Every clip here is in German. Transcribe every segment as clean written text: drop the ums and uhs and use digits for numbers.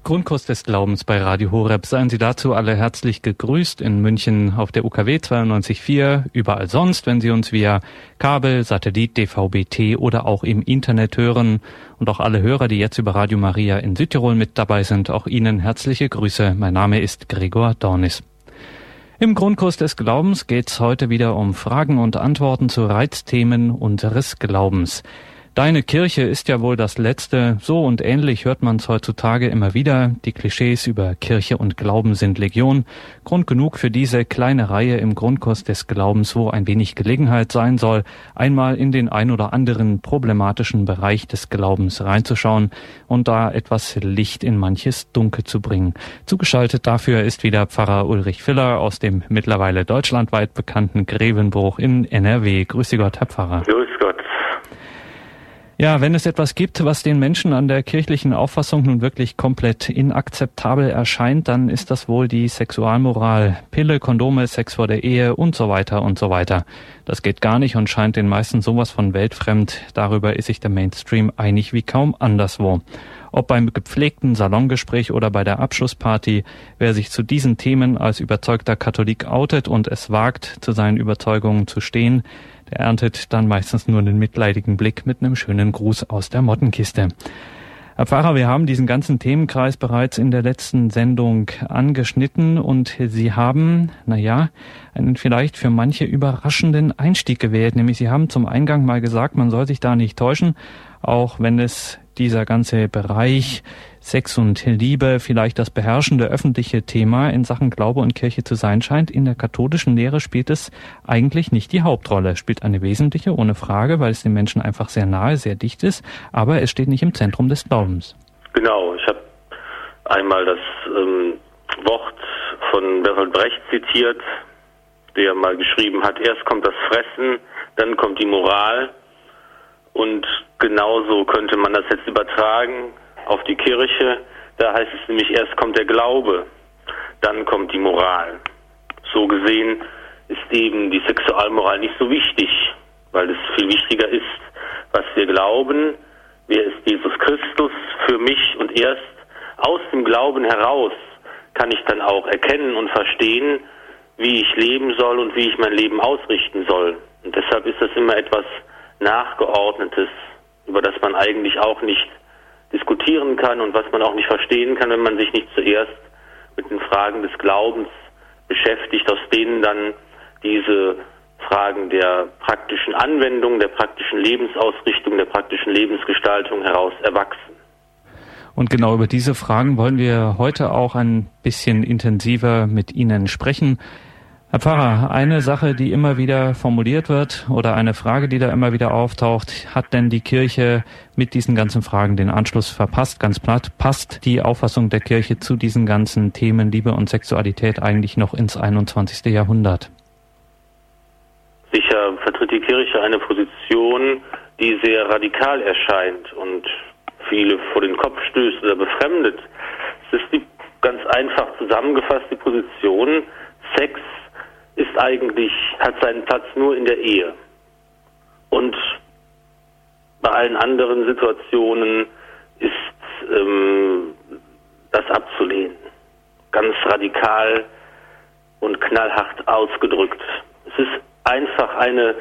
Grundkurs des Glaubens bei Radio Horeb. Seien Sie dazu alle herzlich gegrüßt in München auf der UKW 92.4, überall sonst, wenn Sie uns via Kabel, Satellit, DVB-T oder auch im Internet hören. Und auch alle Hörer, die jetzt über Radio Maria in Südtirol mit dabei sind, auch Ihnen herzliche Grüße. Mein Name ist Gregor Dornis. Im Grundkurs des Glaubens geht es heute wieder um Fragen und Antworten zu Reizthemen unseres Glaubens. Deine Kirche ist ja wohl das Letzte. So und ähnlich hört man es heutzutage immer wieder. Die Klischees über Kirche und Glauben sind Legion. Grund genug für diese kleine Reihe im Grundkurs des Glaubens, wo ein wenig Gelegenheit sein soll, einmal in den ein oder anderen problematischen Bereich des Glaubens reinzuschauen und da etwas Licht in manches Dunkel zu bringen. Zugeschaltet dafür ist wieder Pfarrer Ulrich Filler aus dem mittlerweile deutschlandweit bekannten Grevenbruch in NRW. Grüße Gott, Herr Pfarrer. Grüß Gott. Ja, wenn es etwas gibt, was den Menschen an der kirchlichen Auffassung nun wirklich komplett inakzeptabel erscheint, dann ist das wohl die Sexualmoral. Pille, Kondome, Sex vor der Ehe und so weiter und so weiter. Das geht gar nicht und scheint den meisten sowas von weltfremd. Darüber ist sich der Mainstream einig wie kaum anderswo. Ob beim gepflegten Salongespräch oder bei der Abschlussparty, wer sich zu diesen Themen als überzeugter Katholik outet und es wagt, zu seinen Überzeugungen zu stehen, der erntet dann meistens nur einen mitleidigen Blick mit einem schönen Gruß aus der Mottenkiste. Herr Pfarrer, wir haben diesen ganzen Themenkreis bereits in der letzten Sendung angeschnitten und Sie haben, einen vielleicht für manche überraschenden Einstieg gewählt. Nämlich Sie haben zum Eingang mal gesagt, man soll sich da nicht täuschen, auch wenn es dieser ganze Bereich Sex und Liebe vielleicht das beherrschende öffentliche Thema in Sachen Glaube und Kirche zu sein scheint. In der katholischen Lehre spielt es eigentlich nicht die Hauptrolle. Spielt eine wesentliche, ohne Frage, weil es den Menschen einfach sehr nahe, sehr dicht ist. Aber es steht nicht im Zentrum des Glaubens. Genau, ich habe einmal das Wort von Bertolt Brecht zitiert, der mal geschrieben hat, erst kommt das Fressen, dann kommt die Moral. Und genauso könnte man das jetzt übertragen auf die Kirche. Da heißt es nämlich, erst kommt der Glaube, dann kommt die Moral. So gesehen ist eben die Sexualmoral nicht so wichtig, weil es viel wichtiger ist, was wir glauben. Wer ist Jesus Christus für mich? Und erst aus dem Glauben heraus kann ich dann auch erkennen und verstehen, wie ich leben soll und wie ich mein Leben ausrichten soll. Und deshalb ist das immer etwas Nachgeordnetes, über das man eigentlich auch nicht diskutieren kann und was man auch nicht verstehen kann, wenn man sich nicht zuerst mit den Fragen des Glaubens beschäftigt, aus denen dann diese Fragen der praktischen Anwendung, der praktischen Lebensausrichtung, der praktischen Lebensgestaltung heraus erwachsen. Und genau über diese Fragen wollen wir heute auch ein bisschen intensiver mit Ihnen sprechen. Herr Pfarrer, eine Sache, die immer wieder formuliert wird oder eine Frage, die da immer wieder auftaucht, hat denn die Kirche mit diesen ganzen Fragen den Anschluss verpasst? Ganz platt, passt die Auffassung der Kirche zu diesen ganzen Themen Liebe und Sexualität eigentlich noch ins 21. Jahrhundert? Sicher vertritt die Kirche eine Position, die sehr radikal erscheint und viele vor den Kopf stößt oder befremdet. Es ist ganz einfach zusammengefasst die Position, Sex hat seinen Platz nur in der Ehe. Und bei allen anderen Situationen ist das abzulehnen. Ganz radikal und knallhart ausgedrückt. Es ist einfach eine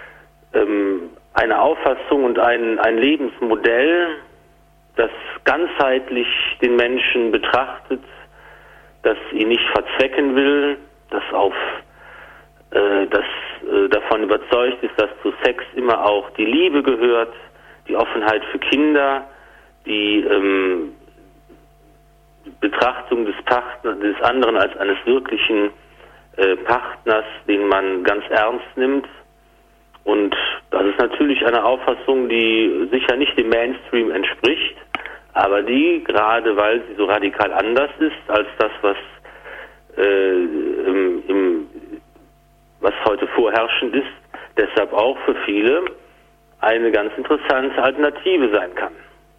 Auffassung und ein Lebensmodell, das ganzheitlich den Menschen betrachtet, das ihn nicht verzwecken will, das davon überzeugt ist, dass zu Sex immer auch die Liebe gehört, die Offenheit für Kinder, die Betrachtung des anderen als eines wirklichen Partners, den man ganz ernst nimmt. Und das ist natürlich eine Auffassung, die sicher nicht dem Mainstream entspricht, aber die, gerade weil sie so radikal anders ist als das, was heute vorherrschend ist, deshalb auch für viele eine ganz interessante Alternative sein kann.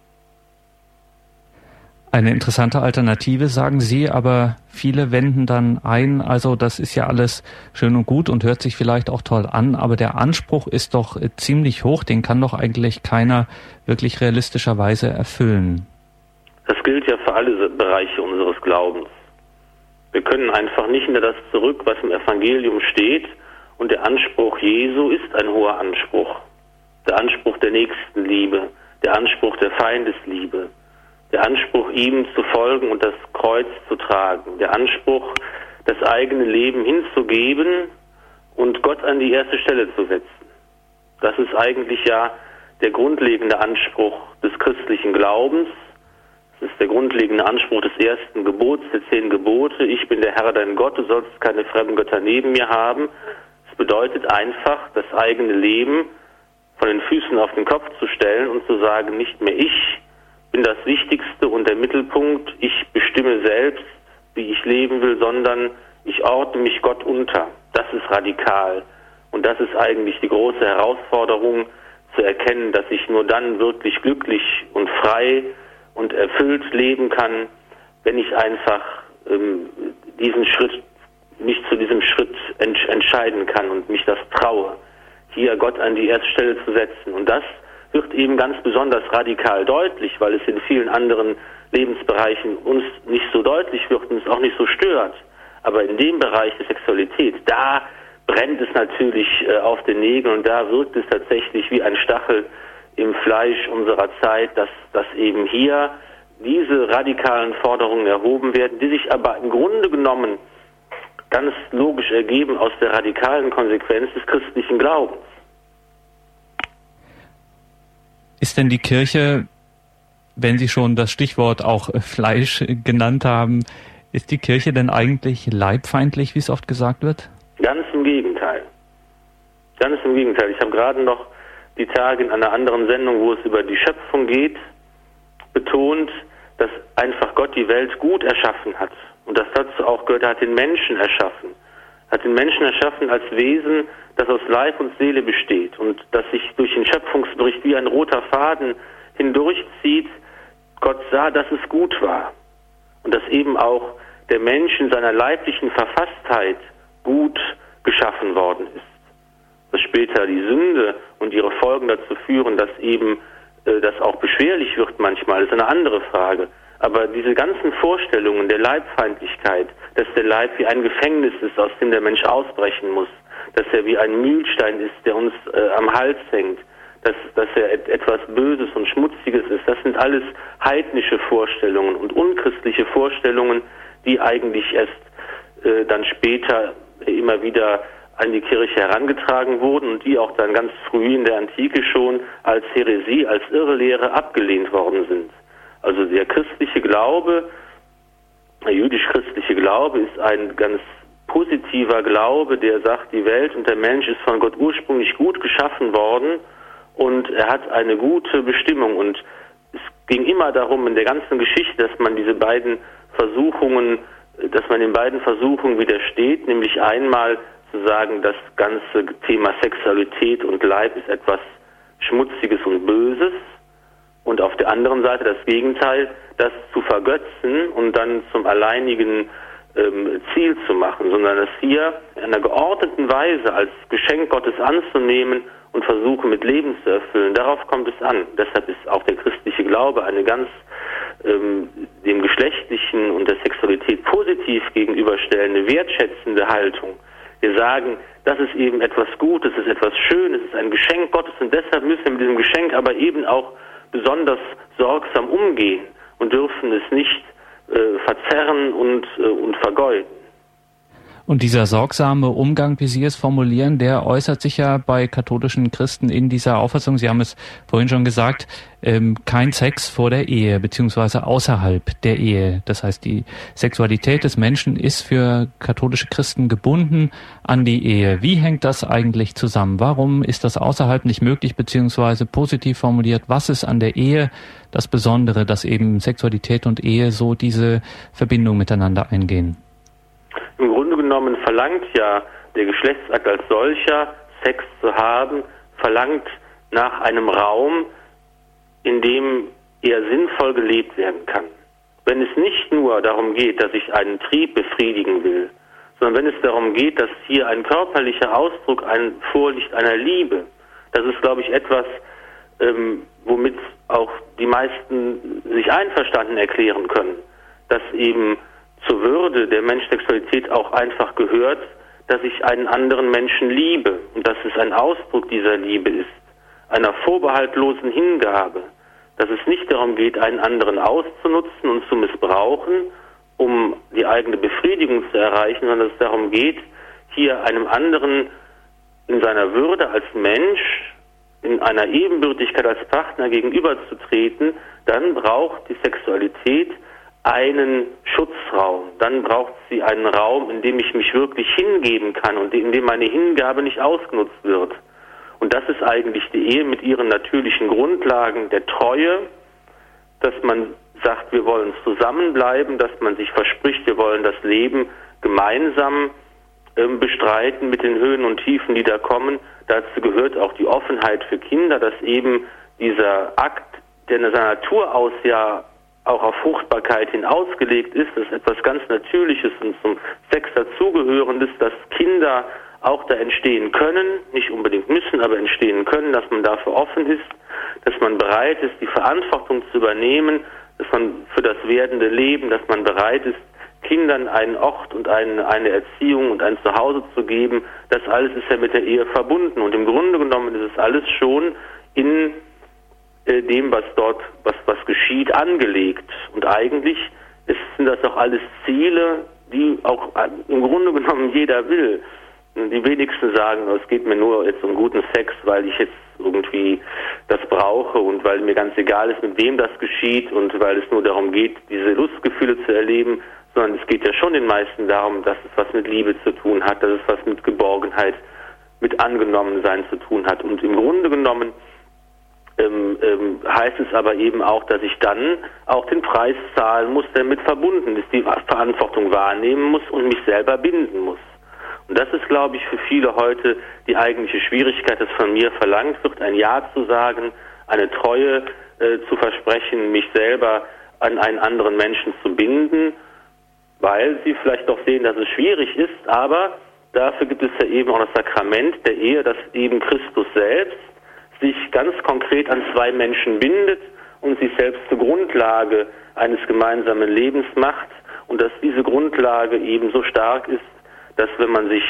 Eine interessante Alternative, sagen Sie, aber viele wenden dann ein, also das ist ja alles schön und gut und hört sich vielleicht auch toll an, aber der Anspruch ist doch ziemlich hoch, den kann doch eigentlich keiner wirklich realistischerweise erfüllen. Das gilt ja für alle Bereiche unseres Glaubens. Wir können einfach nicht hinter das zurück, was im Evangelium steht, und der Anspruch Jesu ist ein hoher Anspruch. Der Anspruch der Nächstenliebe, der Anspruch der Feindesliebe, der Anspruch, ihm zu folgen und das Kreuz zu tragen, der Anspruch, das eigene Leben hinzugeben und Gott an die erste Stelle zu setzen. Das ist eigentlich ja der grundlegende Anspruch des christlichen Glaubens. Das ist der grundlegende Anspruch des ersten Gebots, der 10 Gebote. Ich bin der Herr, dein Gott, du sollst keine fremden Götter neben mir haben. Das bedeutet einfach, das eigene Leben von den Füßen auf den Kopf zu stellen und zu sagen, nicht mehr ich bin das Wichtigste und der Mittelpunkt, ich bestimme selbst, wie ich leben will, sondern ich ordne mich Gott unter. Das ist radikal. Und das ist eigentlich die große Herausforderung, zu erkennen, dass ich nur dann wirklich glücklich und frei und erfüllt leben kann, wenn ich einfach mich zu diesem Schritt entscheiden kann und mich das traue, hier Gott an die erste Stelle zu setzen. Und das wird eben ganz besonders radikal deutlich, weil es in vielen anderen Lebensbereichen uns nicht so deutlich wird und es auch nicht so stört. Aber in dem Bereich der Sexualität, da brennt es natürlich auf den Nägeln und da wirkt es tatsächlich wie ein Stachel im Fleisch unserer Zeit, dass eben hier diese radikalen Forderungen erhoben werden, die sich aber im Grunde genommen ganz logisch ergeben aus der radikalen Konsequenz des christlichen Glaubens. Ist denn die Kirche, wenn Sie schon das Stichwort auch Fleisch genannt haben, ist die Kirche denn eigentlich leibfeindlich, wie es oft gesagt wird? Ganz im Gegenteil. Ganz im Gegenteil. Ich habe gerade noch die Tage in einer anderen Sendung, wo es über die Schöpfung geht, betont, dass einfach Gott die Welt gut erschaffen hat. Und dass dazu auch gehört, er hat den Menschen erschaffen. Er hat den Menschen erschaffen als Wesen, das aus Leib und Seele besteht und das sich durch den Schöpfungsbericht wie ein roter Faden hindurchzieht. Gott sah, dass es gut war. Und dass eben auch der Mensch in seiner leiblichen Verfasstheit gut geschaffen worden ist. Dass später die Sünde und ihre Folgen dazu führen, dass eben das auch beschwerlich wird manchmal, ist eine andere Frage. Aber diese ganzen Vorstellungen der Leibfeindlichkeit, dass der Leib wie ein Gefängnis ist, aus dem der Mensch ausbrechen muss, dass er wie ein Mühlstein ist, der uns am Hals hängt, dass er etwas Böses und Schmutziges ist, das sind alles heidnische Vorstellungen und unchristliche Vorstellungen, die eigentlich erst dann später immer wieder an die Kirche herangetragen wurden und die auch dann ganz früh in der Antike schon als Häresie, als Irrlehre abgelehnt worden sind. Also der christliche Glaube, der jüdisch-christliche Glaube ist ein ganz positiver Glaube, der sagt, die Welt und der Mensch ist von Gott ursprünglich gut geschaffen worden und er hat eine gute Bestimmung. Und es ging immer darum in der ganzen Geschichte, dass man den beiden Versuchungen widersteht, nämlich einmal zu sagen, das ganze Thema Sexualität und Leib ist etwas Schmutziges und Böses und auf der anderen Seite das Gegenteil, das zu vergötzen und dann zum alleinigen Ziel zu machen, sondern das hier in einer geordneten Weise als Geschenk Gottes anzunehmen und versuchen mit Leben zu erfüllen. Darauf kommt es an. Deshalb ist auch der christliche Glaube eine ganz dem Geschlechtlichen und der Sexualität positiv gegenüberstellende, wertschätzende Haltung. Wir sagen, das ist eben etwas Gutes, es ist etwas Schönes, es ist ein Geschenk Gottes und deshalb müssen wir mit diesem Geschenk aber eben auch besonders sorgsam umgehen und dürfen es nicht verzerren und vergeuden. Und dieser sorgsame Umgang, wie Sie es formulieren, der äußert sich ja bei katholischen Christen in dieser Auffassung, Sie haben es vorhin schon gesagt, kein Sex vor der Ehe, beziehungsweise außerhalb der Ehe. Das heißt, die Sexualität des Menschen ist für katholische Christen gebunden an die Ehe. Wie hängt das eigentlich zusammen? Warum ist das außerhalb nicht möglich, beziehungsweise positiv formuliert, was ist an der Ehe das Besondere, dass eben Sexualität und Ehe so diese Verbindung miteinander eingehen? Im Grunde genommen verlangt ja der Geschlechtsakt als solcher, Sex zu haben, verlangt nach einem Raum, in dem er sinnvoll gelebt werden kann. Wenn es nicht nur darum geht, dass ich einen Trieb befriedigen will, sondern wenn es darum geht, dass hier ein körperlicher Ausdruck vorliegt einer Liebe, das ist, glaube ich, etwas, womit auch die meisten sich einverstanden erklären können, dass eben zur Würde der Menschsexualität auch einfach gehört, dass ich einen anderen Menschen liebe und dass es ein Ausdruck dieser Liebe ist, einer vorbehaltlosen Hingabe, dass es nicht darum geht, einen anderen auszunutzen und zu missbrauchen, um die eigene Befriedigung zu erreichen, sondern dass es darum geht, hier einem anderen in seiner Würde als Mensch, in einer Ebenbürtigkeit als Partner gegenüberzutreten. Dann braucht die Sexualität einen Schutzraum. Dann braucht sie einen Raum, in dem ich mich wirklich hingeben kann und in dem meine Hingabe nicht ausgenutzt wird. Und das ist eigentlich die Ehe mit ihren natürlichen Grundlagen der Treue, dass man sagt, wir wollen zusammenbleiben, dass man sich verspricht, wir wollen das Leben gemeinsam bestreiten mit den Höhen und Tiefen, die da kommen. Dazu gehört auch die Offenheit für Kinder, dass eben dieser Akt, der in seiner Natur aus ja auch auf Fruchtbarkeit hin ausgelegt ist, das ist etwas ganz Natürliches und zum Sex dazugehörendes, dass Kinder auch da entstehen können, nicht unbedingt müssen, aber entstehen können, dass man dafür offen ist, dass man bereit ist, die Verantwortung zu übernehmen, dass man für das werdende Leben, dass man bereit ist, Kindern einen Ort und eine Erziehung und ein Zuhause zu geben. Das alles ist ja mit der Ehe verbunden und im Grunde genommen ist es alles schon in dem, was dort, was geschieht, angelegt. Und eigentlich sind das auch alles Ziele, die auch im Grunde genommen jeder will. Die wenigsten sagen, es geht mir nur jetzt um guten Sex, weil ich jetzt irgendwie das brauche und weil mir ganz egal ist, mit wem das geschieht und weil es nur darum geht, diese Lustgefühle zu erleben, sondern es geht ja schon den meisten darum, dass es was mit Liebe zu tun hat, dass es was mit Geborgenheit, mit Angenommensein zu tun hat. Und im Grunde genommen heißt es aber eben auch, dass ich dann auch den Preis zahlen muss, der damit verbunden ist, die Verantwortung wahrnehmen muss und mich selber binden muss. Und das ist, glaube ich, für viele heute die eigentliche Schwierigkeit, dass von mir verlangt wird, ein Ja zu sagen, eine Treue zu versprechen, mich selber an einen anderen Menschen zu binden, weil sie vielleicht doch sehen, dass es schwierig ist, aber dafür gibt es ja eben auch das Sakrament der Ehe, dass eben Christus selbst sich ganz konkret an zwei Menschen bindet und sich selbst zur Grundlage eines gemeinsamen Lebens macht und dass diese Grundlage eben so stark ist, dass wenn man sich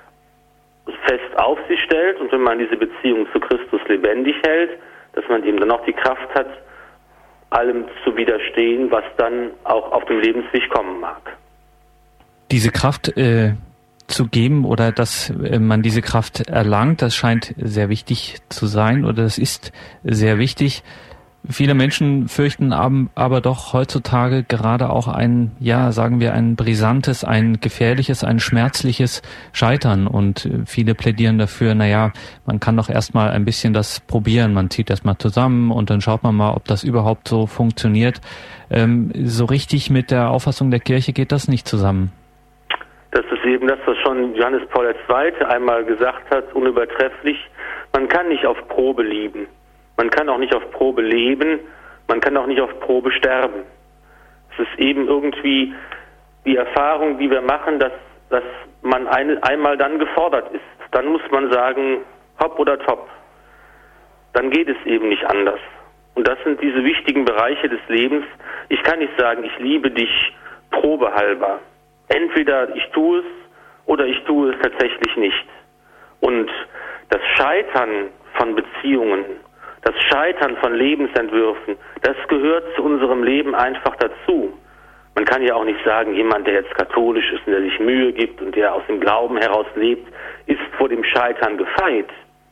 fest auf sie stellt und wenn man diese Beziehung zu Christus lebendig hält, dass man eben dann auch die Kraft hat, allem zu widerstehen, was dann auch auf dem Lebensweg kommen mag. Diese Kraft zu geben oder dass man diese Kraft erlangt, das scheint sehr wichtig zu sein oder das ist sehr wichtig. Viele Menschen fürchten aber doch heutzutage gerade auch ein, ja, sagen wir, ein brisantes, ein gefährliches, ein schmerzliches Scheitern und viele plädieren dafür, naja, man kann doch erstmal ein bisschen das probieren, man zieht erstmal zusammen und dann schaut man mal, ob das überhaupt so funktioniert. So richtig mit der Auffassung der Kirche geht das nicht zusammen. Das ist eben das, was schon Johannes Paul II. Einmal gesagt hat, unübertrefflich, man kann nicht auf Probe lieben. Man kann auch nicht auf Probe leben, man kann auch nicht auf Probe sterben. Es ist eben irgendwie die Erfahrung, die wir machen, dass man einmal dann gefordert ist. Dann muss man sagen, hopp oder top. Dann geht es eben nicht anders. Und das sind diese wichtigen Bereiche des Lebens. Ich kann nicht sagen, ich liebe dich probehalber. Entweder ich tue es oder ich tue es tatsächlich nicht. Und das Scheitern von Beziehungen, das Scheitern von Lebensentwürfen, das gehört zu unserem Leben einfach dazu. Man kann ja auch nicht sagen, jemand, der jetzt katholisch ist und der sich Mühe gibt und der aus dem Glauben heraus lebt, ist vor dem Scheitern gefeit.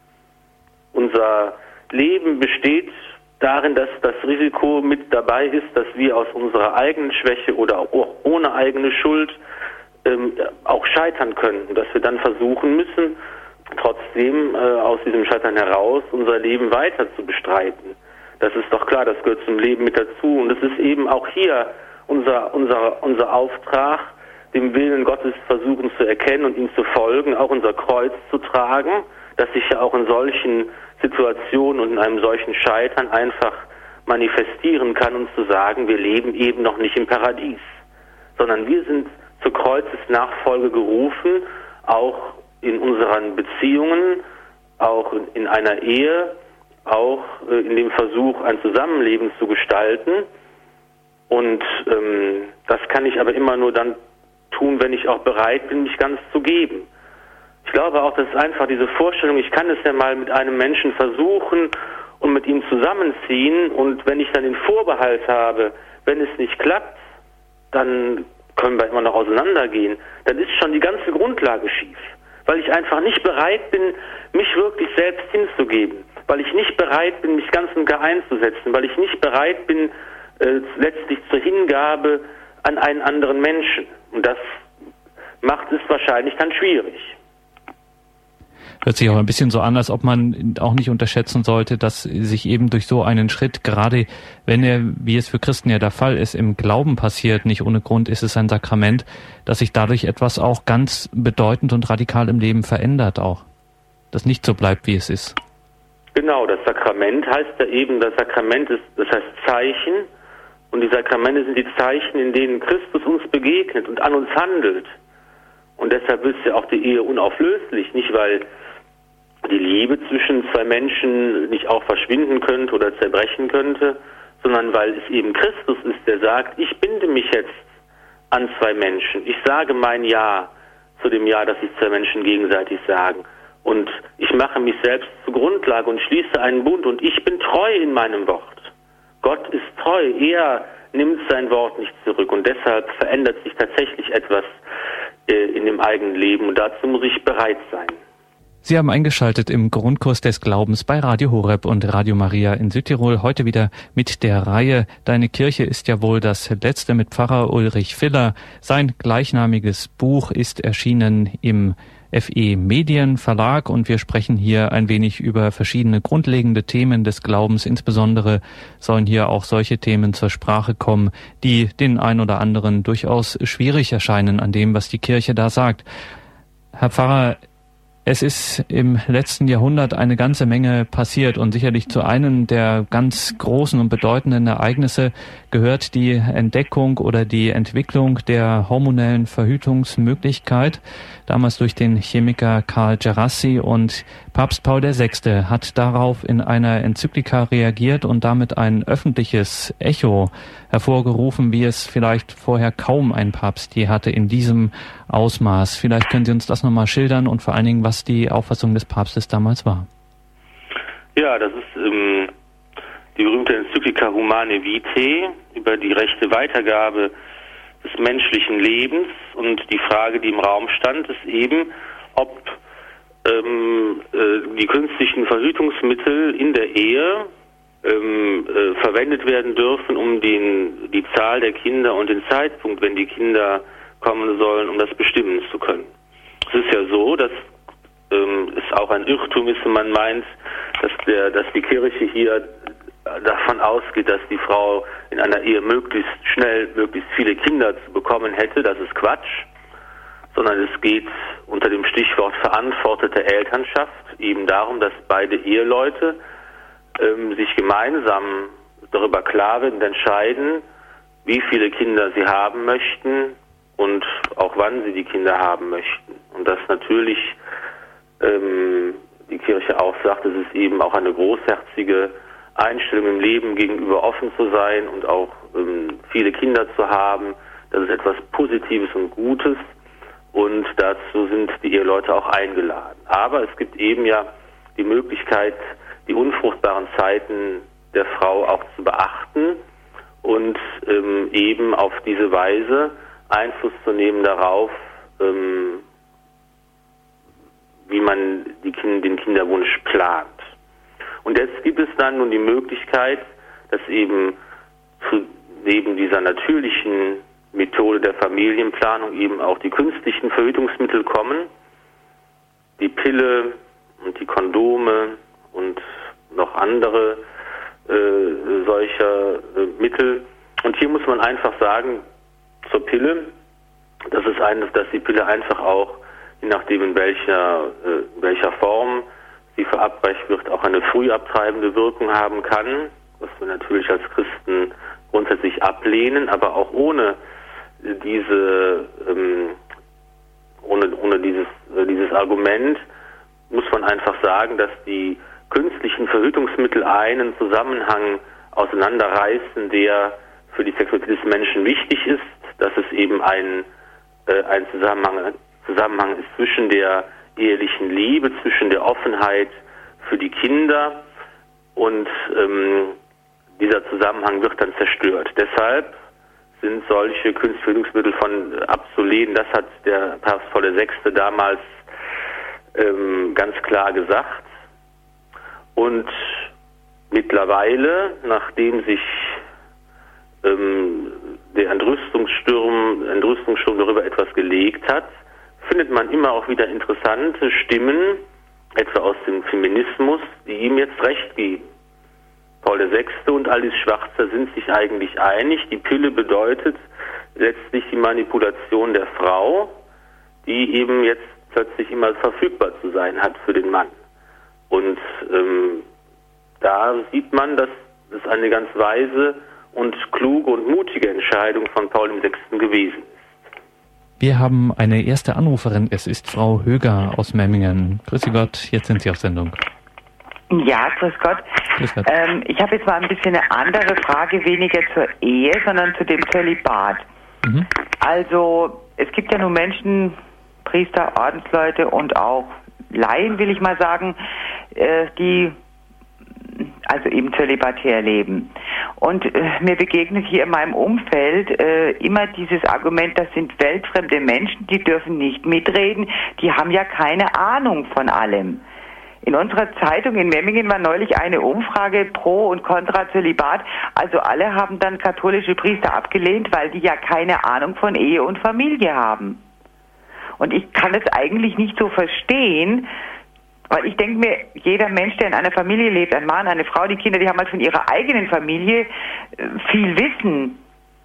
Unser Leben besteht darin, dass das Risiko mit dabei ist, dass wir aus unserer eigenen Schwäche oder auch ohne eigene Schuld auch scheitern können. Und dass wir dann versuchen müssen, trotzdem aus diesem Scheitern heraus unser Leben weiter zu bestreiten. Das ist doch klar, das gehört zum Leben mit dazu. Und es ist eben auch hier unser Auftrag, dem Willen Gottes versuchen zu erkennen und ihm zu folgen, auch unser Kreuz zu tragen, das sich ja auch in solchen Situationen und in einem solchen Scheitern einfach manifestieren kann und zu sagen, wir leben eben noch nicht im Paradies, sondern wir sind zur Kreuzesnachfolge gerufen, auch in unseren Beziehungen, auch in einer Ehe, auch in dem Versuch, ein Zusammenleben zu gestalten. Und das kann ich aber immer nur dann tun, wenn ich auch bereit bin, mich ganz zu geben. Ich glaube auch, dass einfach diese Vorstellung, ich kann es ja mal mit einem Menschen versuchen und mit ihm zusammenziehen, und wenn ich dann den Vorbehalt habe, wenn es nicht klappt, dann können wir immer noch auseinandergehen, dann ist schon die ganze Grundlage schief. Weil ich einfach nicht bereit bin, mich wirklich selbst hinzugeben. Weil ich nicht bereit bin, mich ganz und gar einzusetzen. Weil ich nicht bereit bin, letztlich zur Hingabe an einen anderen Menschen. Und das macht es wahrscheinlich dann schwierig. Hört sich auch ein bisschen so an, als ob man auch nicht unterschätzen sollte, dass sich eben durch so einen Schritt, gerade wenn er, wie es für Christen ja der Fall ist, im Glauben passiert, nicht ohne Grund ist es ein Sakrament, dass sich dadurch etwas auch ganz bedeutend und radikal im Leben verändert auch. Das nicht so bleibt, wie es ist. Genau, das Sakrament heißt ja eben, das Sakrament ist, das heißt Zeichen, und die Sakramente sind die Zeichen, in denen Christus uns begegnet und an uns handelt. Und deshalb ist ja auch die Ehe unauflöslich, nicht weil die Liebe zwischen zwei Menschen nicht auch verschwinden könnte oder zerbrechen könnte, sondern weil es eben Christus ist, der sagt, ich binde mich jetzt an zwei Menschen. Ich sage mein Ja zu dem Ja, das sich zwei Menschen gegenseitig sagen. Und ich mache mich selbst zur Grundlage und schließe einen Bund, und ich bin treu in meinem Wort. Gott ist treu, er nimmt sein Wort nicht zurück, und deshalb verändert sich tatsächlich etwas in dem eigenen Leben, und dazu muss ich bereit sein. Sie haben eingeschaltet im Grundkurs des Glaubens bei Radio Horeb und Radio Maria in Südtirol. Heute wieder mit der Reihe Deine Kirche ist ja wohl das letzte mit Pfarrer Ulrich Filler. Sein gleichnamiges Buch ist erschienen im FE Medien Verlag, und wir sprechen hier ein wenig über verschiedene grundlegende Themen des Glaubens. Insbesondere sollen hier auch solche Themen zur Sprache kommen, die den ein oder anderen durchaus schwierig erscheinen an dem, was die Kirche da sagt. Herr Pfarrer, es ist im letzten Jahrhundert eine ganze Menge passiert, und sicherlich zu einem der ganz großen und bedeutenden Ereignisse gehört die Entdeckung oder die Entwicklung der hormonellen Verhütungsmöglichkeit, damals durch den Chemiker Karl Gerassi, und Papst Paul VI. Hat darauf in einer Enzyklika reagiert und damit ein öffentliches Echo hervorgerufen, wie es vielleicht vorher kaum ein Papst je hatte in diesem Ausmaß. Vielleicht können Sie uns das nochmal schildern und vor allen Dingen, was die Auffassung des Papstes damals war. Ja, das ist die berühmte Enzyklika Humanae Vitae über die rechte Weitergabe des menschlichen Lebens, und die Frage, die im Raum stand, ist eben, ob die künstlichen Verhütungsmittel in der Ehe verwendet werden dürfen, um die Zahl der Kinder und den Zeitpunkt, wenn die Kinder kommen sollen, um das bestimmen zu können. Es ist ja so, dass es auch ein Irrtum ist, wenn man meint, dass die Kirche hier davon ausgeht, dass die Frau in einer Ehe möglichst schnell möglichst viele Kinder zu bekommen hätte. Das ist Quatsch, sondern es geht unter dem Stichwort verantwortete Elternschaft eben darum, dass beide Eheleute sich gemeinsam darüber klar werden und entscheiden, wie viele Kinder sie haben möchten und auch wann sie die Kinder haben möchten. Und dass natürlich die Kirche auch sagt, es ist eben auch eine großherzige Einstellung im Leben gegenüber offen zu sein und auch viele Kinder zu haben. Das ist etwas Positives und Gutes, und dazu sind die Eheleute auch eingeladen. Aber es gibt eben ja die Möglichkeit, die unfruchtbaren Zeiten der Frau auch zu beachten und eben auf diese Weise Einfluss zu nehmen darauf, wie man den Kinderwunsch plant. Und jetzt gibt es dann nun die Möglichkeit, dass eben neben dieser natürlichen Methode der Familienplanung eben auch die künstlichen Verhütungsmittel kommen, die Pille und die Kondome und noch andere solcher Mittel. Und hier muss man einfach sagen, zur Pille, dass die Pille einfach auch, je nachdem in welcher Form sie verabreicht wird, auch eine frühabtreibende Wirkung haben kann, was wir natürlich als Christen grundsätzlich ablehnen, aber auch ohne dieses Argument muss man einfach sagen, dass die künstlichen Verhütungsmittel einen Zusammenhang auseinanderreißen, der für die Sexualität des Menschen wichtig ist, dass es eben ein Zusammenhang ist zwischen der ehelichen Liebe, zwischen der Offenheit für die Kinder und dieser Zusammenhang wird dann zerstört. Deshalb sind solche künstlichen Verhütungsmittel von abzulehnen. Das hat der Papst Paul VI. Damals ganz klar gesagt. Und mittlerweile, nachdem sich der Entrüstungssturm darüber etwas gelegt hat, findet man immer auch wieder interessante Stimmen, etwa aus dem Feminismus, die ihm jetzt recht geben. Paul VI. Und Alice Schwarzer sind sich eigentlich einig. Die Pille bedeutet letztlich die Manipulation der Frau, die eben jetzt plötzlich immer verfügbar zu sein hat für den Mann. Und da sieht man, dass es eine ganz weise und kluge und mutige Entscheidung von Paul VI. Gewesen ist. Wir haben eine erste Anruferin. Es ist Frau Höger aus Memmingen. Grüße Gott, jetzt sind Sie auf Sendung. Ja, grüß Gott. Grüß Gott. Ich habe jetzt mal ein bisschen eine andere Frage, weniger zur Ehe, sondern zu dem Zölibat. Mhm. Also, es gibt ja nun Menschen, Priester, Ordensleute und auch Laien, will ich mal sagen, die also eben zölibatär leben. Und mir begegnet hier in meinem Umfeld immer dieses Argument, das sind weltfremde Menschen, die dürfen nicht mitreden, die haben ja keine Ahnung von allem. In unserer Zeitung in Memmingen war neulich eine Umfrage pro und contra Zölibat. Also alle haben dann katholische Priester abgelehnt, weil die ja keine Ahnung von Ehe und Familie haben. Und ich kann es eigentlich nicht so verstehen, weil ich denke mir, jeder Mensch, der in einer Familie lebt, ein Mann, eine Frau, die Kinder, die haben halt von ihrer eigenen Familie viel Wissen.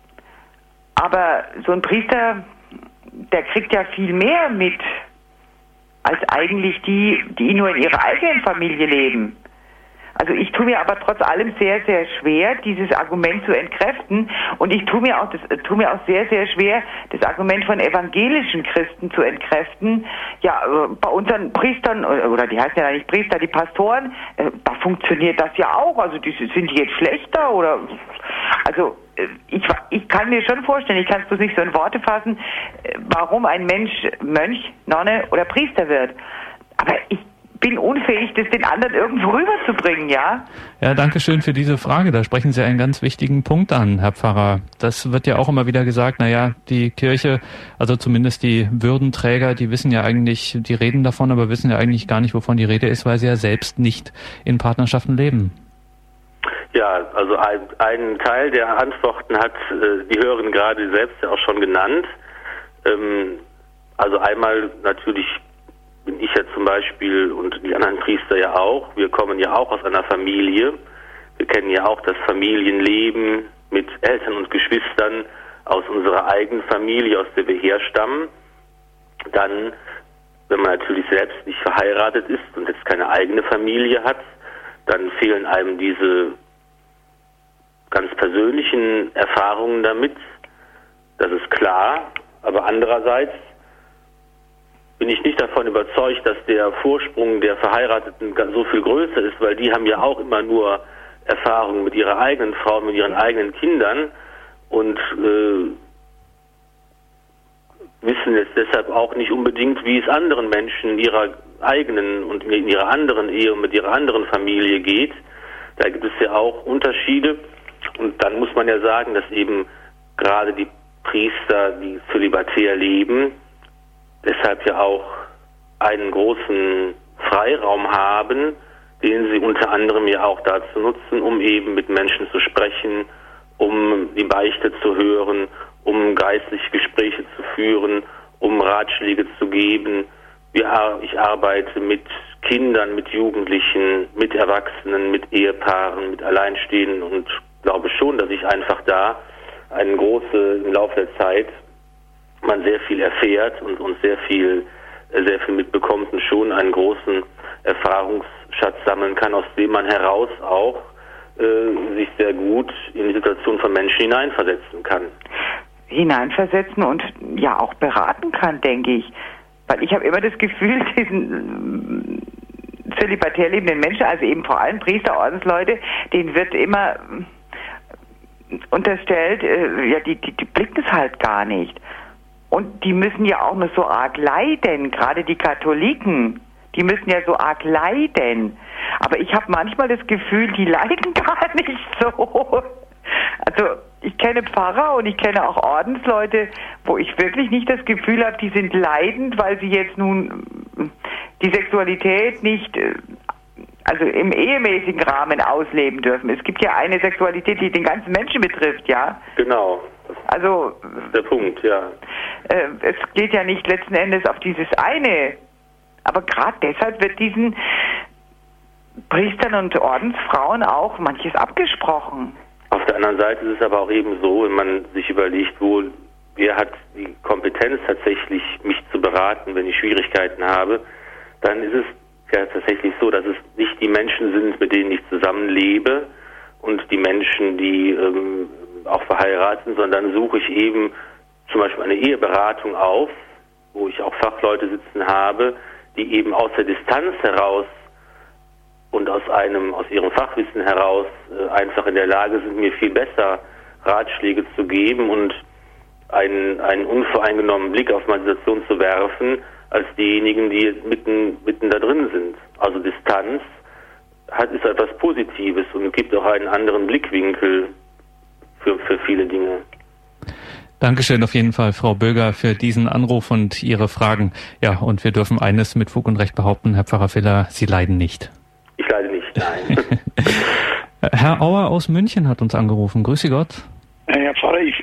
Aber so ein Priester, der kriegt ja viel mehr mit, als eigentlich die nur in ihrer eigenen Familie leben. Also ich tue mir aber trotz allem sehr, sehr schwer, dieses Argument zu entkräften. Und ich tue mir auch sehr, sehr schwer, das Argument von evangelischen Christen zu entkräften. Ja, bei unseren Priestern, oder die heißen ja nicht Priester, die Pastoren, da funktioniert das ja auch. Also sind die jetzt schlechter oder? Also ich kann mir schon vorstellen, ich kann es bloß nicht so in Worte fassen, warum ein Mensch Mönch, Nonne oder Priester wird. Aber ich bin unfähig, das den anderen irgendwo rüberzubringen, ja? Ja, danke schön für diese Frage. Da sprechen Sie einen ganz wichtigen Punkt an, Herr Pfarrer. Das wird ja auch immer wieder gesagt, naja, die Kirche, also zumindest die Würdenträger, die wissen ja eigentlich, die reden davon, aber wissen ja eigentlich gar nicht, wovon die Rede ist, weil sie ja selbst nicht in Partnerschaften leben. Ja, also ein Teil der Antworten hat die Hörerin gerade selbst ja auch schon genannt. Also einmal natürlich bin ich ja zum Beispiel und die anderen Priester ja auch. Wir kommen ja auch aus einer Familie. Wir kennen ja auch das Familienleben mit Eltern und Geschwistern aus unserer eigenen Familie, aus der wir herstammen. Dann, wenn man natürlich selbst nicht verheiratet ist und jetzt keine eigene Familie hat, dann fehlen einem diese ganz persönlichen Erfahrungen damit. Das ist klar. Aber andererseits bin ich nicht davon überzeugt, dass der Vorsprung der Verheirateten so viel größer ist, weil die haben ja auch immer nur Erfahrungen mit ihrer eigenen Frau, mit ihren eigenen Kindern und wissen jetzt deshalb auch nicht unbedingt, wie es anderen Menschen in ihrer eigenen und in ihrer anderen Ehe und mit ihrer anderen Familie geht. Da gibt es ja auch Unterschiede und dann muss man ja sagen, dass eben gerade die Priester, die zölibatär leben, deshalb ja auch einen großen Freiraum haben, den sie unter anderem ja auch dazu nutzen, um eben mit Menschen zu sprechen, um die Beichte zu hören, um geistliche Gespräche zu führen, um Ratschläge zu geben. Ich arbeite mit Kindern, mit Jugendlichen, mit Erwachsenen, mit Ehepaaren, mit Alleinstehenden und glaube schon, dass ich einfach da im Laufe der Zeit man sehr viel erfährt und sehr viel mitbekommt und schon einen großen Erfahrungsschatz sammeln kann, aus dem man heraus auch sich sehr gut in die Situation von Menschen hineinversetzen kann. Hineinversetzen und ja auch beraten kann, denke ich. Weil ich habe immer das Gefühl, diesen zölibatär lebenden Menschen, also eben vor allem Priester, Ordensleute, denen wird immer unterstellt, die blicken es halt gar nicht. Und die müssen ja auch nur so arg leiden, gerade die Katholiken, die müssen ja so arg leiden. Aber ich habe manchmal das Gefühl, die leiden gar nicht so. Also ich kenne Pfarrer und ich kenne auch Ordensleute, wo ich wirklich nicht das Gefühl habe, die sind leidend, weil sie jetzt nun die Sexualität nicht also im ehemäßigen Rahmen ausleben dürfen. Es gibt ja eine Sexualität, die den ganzen Menschen betrifft, ja? Genau. Also das ist der Punkt, ja. Es geht ja nicht letzten Endes auf dieses eine. Aber gerade deshalb wird diesen Priestern und Ordensfrauen auch manches abgesprochen. Auf der anderen Seite ist es aber auch eben so, wenn man sich überlegt, wer hat die Kompetenz tatsächlich, mich zu beraten, wenn ich Schwierigkeiten habe, dann ist es ja tatsächlich so, dass es nicht die Menschen sind, mit denen ich zusammenlebe und die Menschen, die auch verheiratet sind, sondern dann suche ich eben zum Beispiel eine Eheberatung auf, wo ich auch Fachleute sitzen habe, die eben aus der Distanz heraus und aus ihrem Fachwissen heraus einfach in der Lage sind, mir viel besser Ratschläge zu geben und einen unvoreingenommenen Blick auf meine Situation zu werfen, als diejenigen, die mitten da drin sind. Also Distanz ist etwas Positives und gibt auch einen anderen Blickwinkel für viele Dinge. Dankeschön auf jeden Fall, Frau Böger, für diesen Anruf und Ihre Fragen. Ja, und wir dürfen eines mit Fug und Recht behaupten, Herr Pfarrer Filler, Sie leiden nicht. Ich leide nicht, nein. Herr Auer aus München hat uns angerufen. Grüße Gott. Herr Pfarrer, ich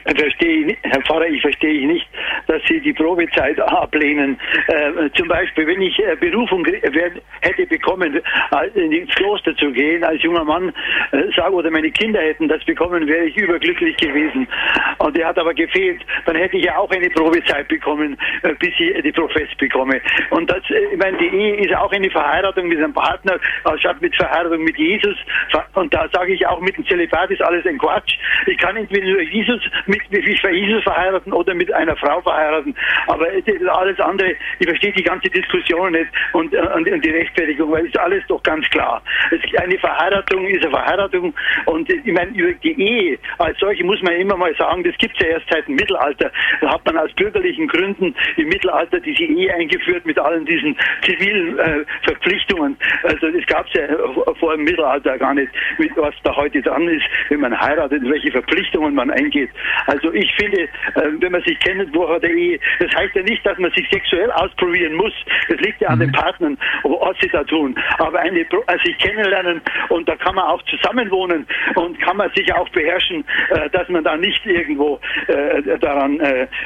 verstehe nicht, dass Sie die Probezeit ablehnen. Zum Beispiel, wenn ich Berufung hätte bekommen, ins Kloster zu gehen als junger Mann, oder meine Kinder hätten das bekommen, wäre ich überglücklich gewesen. Und der hat aber gefehlt. Dann hätte ich ja auch eine Probezeit bekommen, bis ich die Profess bekomme. Und das, ich meine, die Ehe ist auch eine Verheiratung mit einem Partner, statt mit Verheiratung mit Jesus. Und da sage ich auch, mit dem Zölibat ist alles ein Quatsch. Ich kann entweder mit Jesus verheiraten oder mit einer Frau verheiraten. Aber alles andere, ich verstehe die ganze Diskussion nicht und die Rechtfertigung, weil es ist alles doch ganz klar. Eine Verheiratung ist eine Verheiratung und ich meine, über die Ehe als solche muss man immer mal sagen, das gibt es ja erst seit dem Mittelalter. Da hat man aus bürgerlichen Gründen im Mittelalter diese Ehe eingeführt mit allen diesen zivilen Verpflichtungen. Also das gab es ja vor dem Mittelalter gar nicht, was da heute dran ist, wenn man heiratet, welche Verpflichtungen man eingeht. Also ich finde, wenn man sich kennt, woher der Ehe, das heißt ja nicht, dass man sich sexuell ausprobieren muss. Das liegt ja an den Partnern, was sie da tun. Aber sich kennenlernen und da kann man auch zusammenwohnen und kann man sich auch beherrschen, dass man da nicht irgendwo daran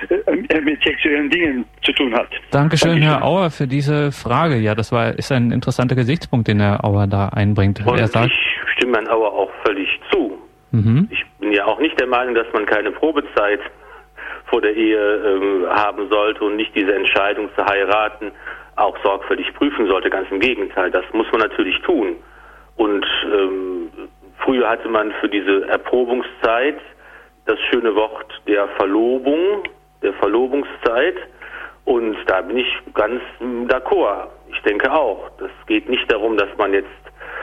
mit sexuellen Dingen zu tun hat. Dankeschön, Herr Auer, für diese Frage. Ja, das ist ein interessanter Gesichtspunkt, den Herr Auer da einbringt. Und ich stimme Herrn Auer auch völlig zu. Ich bin ja auch nicht der Meinung, dass man keine Probezeit vor der Ehe haben sollte und nicht diese Entscheidung zu heiraten auch sorgfältig prüfen sollte. Ganz im Gegenteil, das muss man natürlich tun. Und früher hatte man für diese Erprobungszeit das schöne Wort der Verlobung, der Verlobungszeit. Und da bin ich ganz d'accord. Ich denke auch, das geht nicht darum, dass man jetzt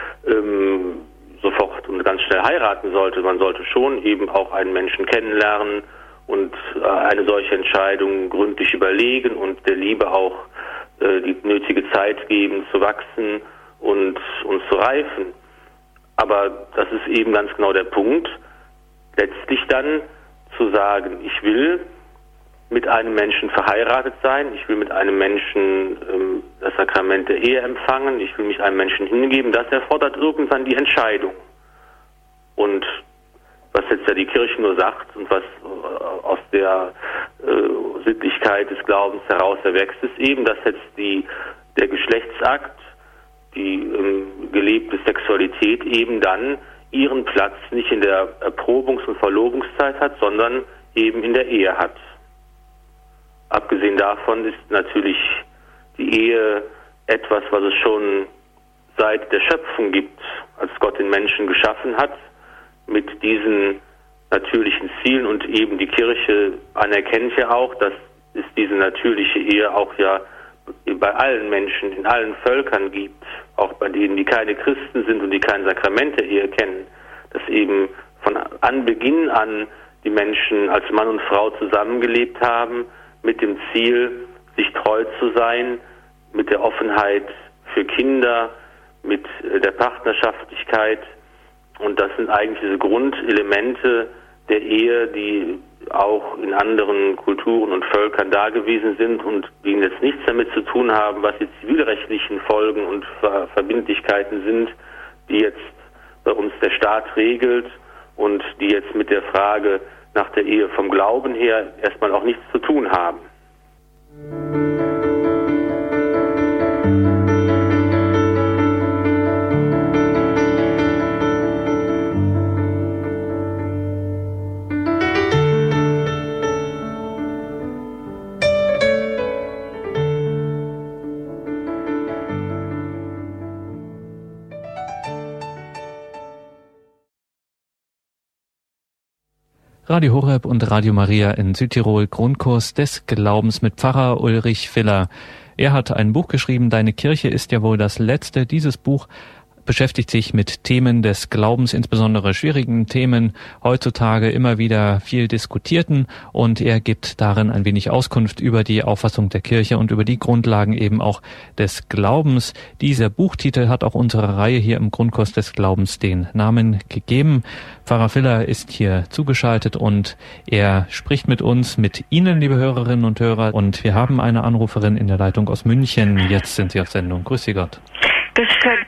sofort und ganz schnell heiraten sollte. Man sollte schon eben auch einen Menschen kennenlernen und eine solche Entscheidung gründlich überlegen und der Liebe auch die nötige Zeit geben, zu wachsen und zu reifen. Aber das ist eben ganz genau der Punkt, letztlich dann zu sagen, ich will mit einem Menschen verheiratet sein, ich will mit einem Menschen das Sakrament der Ehe empfangen, ich will mich einem Menschen hingeben, das erfordert irgendwann die Entscheidung. Und was jetzt ja die Kirche nur sagt und was aus der Sittlichkeit des Glaubens heraus erwächst, ist eben, dass jetzt der Geschlechtsakt, die gelebte Sexualität eben dann ihren Platz nicht in der Erprobungs- und Verlobungszeit hat, sondern eben in der Ehe hat. Abgesehen davon ist natürlich die Ehe etwas, was es schon seit der Schöpfung gibt, als Gott den Menschen geschaffen hat, mit diesen natürlichen Zielen, und eben die Kirche anerkennt ja auch, dass es diese natürliche Ehe auch ja bei allen Menschen, in allen Völkern gibt, auch bei denen, die keine Christen sind und die kein Sakrament der Ehe kennen, dass eben von Anbeginn an die Menschen als Mann und Frau zusammengelebt haben, mit dem Ziel, sich treu zu sein, mit der Offenheit für Kinder, mit der Partnerschaftlichkeit. Und das sind eigentlich diese Grundelemente der Ehe, die auch in anderen Kulturen und Völkern da gewesen sind und die jetzt nichts damit zu tun haben, was die zivilrechtlichen Folgen und Verbindlichkeiten sind, die jetzt bei uns der Staat regelt und die jetzt mit der Frage nach der Ehe vom Glauben her erstmal auch nichts zu tun haben. Radio Horeb und Radio Maria in Südtirol, Grundkurs des Glaubens mit Pfarrer Ulrich Filler. Er hat ein Buch geschrieben, Deine Kirche ist ja wohl das letzte. Dieses Buch beschäftigt sich mit Themen des Glaubens, insbesondere schwierigen Themen, heutzutage immer wieder viel diskutierten, und er gibt darin ein wenig Auskunft über die Auffassung der Kirche und über die Grundlagen eben auch des Glaubens. Dieser Buchtitel hat auch unsere Reihe hier im Grundkurs des Glaubens den Namen gegeben. Pfarrer Filler ist hier zugeschaltet und er spricht mit uns, mit Ihnen, liebe Hörerinnen und Hörer, und wir haben eine Anruferin in der Leitung aus München. Jetzt sind Sie auf Sendung. Grüß Sie Gott. Grüß Gott.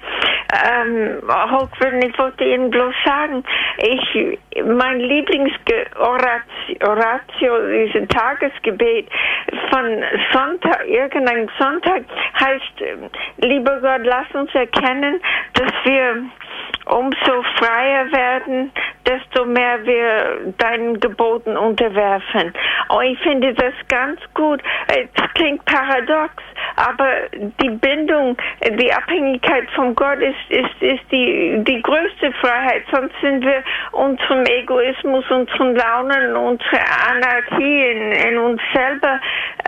Ich wollte Ihnen bloß sagen, mein Lieblingsoratio, dieses Tagesgebet von Sonntag, irgendein Sonntag, heißt, lieber Gott, lass uns erkennen, dass wir umso freier werden, desto mehr wir deinen Geboten unterwerfen. Und ich finde das ganz gut. Es klingt paradox, aber die Bindung, die Abhängigkeit von Gott ist die größte Freiheit. Sonst sind wir unserem Egoismus, unseren Launen, unserer Anarchie in uns selber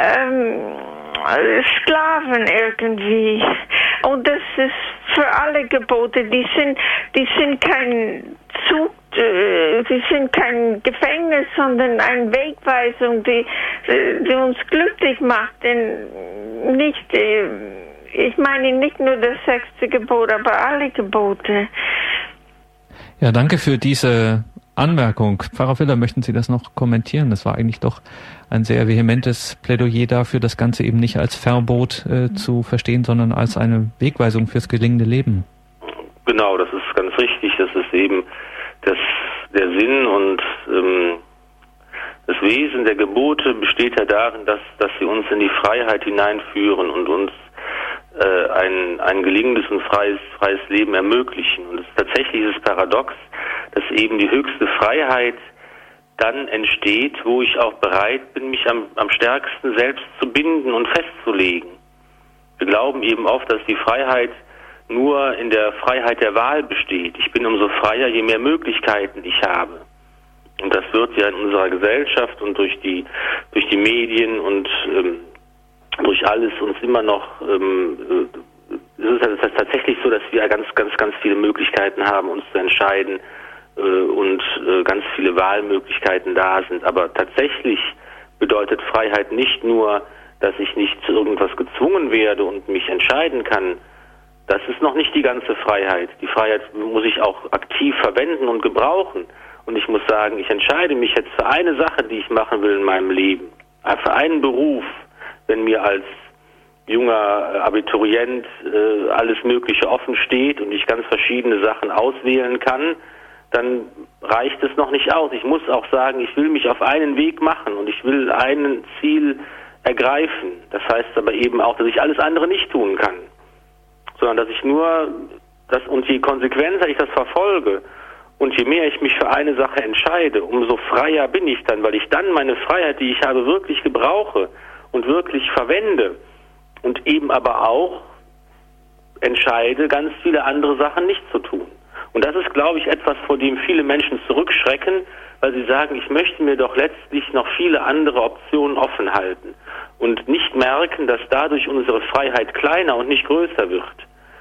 Sklaven irgendwie. Und das ist für alle Gebote. Die sind kein Zug, sie sind kein Gefängnis, sondern eine Wegweisung, die uns glücklich macht. Denn ich meine nicht nur das 6. Gebot, aber alle Gebote. Ja, danke für diese Anmerkung. Pfarrer Filler, möchten Sie das noch kommentieren? Das war eigentlich doch ein sehr vehementes Plädoyer dafür, das Ganze eben nicht als Verbot zu verstehen, sondern als eine Wegweisung fürs gelingende Leben. Genau, das ist ganz richtig. Das ist eben der Sinn und das Wesen der Gebote besteht ja darin, dass sie uns in die Freiheit hineinführen und uns ein gelingendes und freies Leben ermöglichen. Und es ist tatsächlich dieses Paradox, dass eben die höchste Freiheit dann entsteht, wo ich auch bereit bin, mich am stärksten selbst zu binden und festzulegen. Wir glauben eben oft, dass die Freiheit nur in der Freiheit der Wahl besteht. Ich bin umso freier, je mehr Möglichkeiten ich habe. Und das wird ja in unserer Gesellschaft und durch die Medien und durch alles uns immer noch, es ist tatsächlich so, dass wir ganz viele Möglichkeiten haben, uns zu entscheiden und ganz viele Wahlmöglichkeiten da sind. Aber tatsächlich bedeutet Freiheit nicht nur, dass ich nicht zu irgendwas gezwungen werde und mich entscheiden kann. Das ist noch nicht die ganze Freiheit. Die Freiheit muss ich auch aktiv verwenden und gebrauchen. Und ich muss sagen, ich entscheide mich jetzt für eine Sache, die ich machen will in meinem Leben. Für einen Beruf. Wenn mir als junger Abiturient alles Mögliche offen steht und ich ganz verschiedene Sachen auswählen kann, dann reicht es noch nicht aus. Ich muss auch sagen, ich will mich auf einen Weg machen und ich will ein Ziel ergreifen. Das heißt aber eben auch, dass ich alles andere nicht tun kann, sondern dass ich nur das, und je konsequenter ich das verfolge und je mehr ich mich für eine Sache entscheide, umso freier bin ich dann, weil ich dann meine Freiheit, die ich habe, wirklich gebrauche und wirklich verwende und eben aber auch entscheide, ganz viele andere Sachen nicht zu tun. Und das ist, glaube ich, etwas, vor dem viele Menschen zurückschrecken, weil sie sagen, ich möchte mir doch letztlich noch viele andere Optionen offen halten und nicht merken, dass dadurch unsere Freiheit kleiner und nicht größer wird.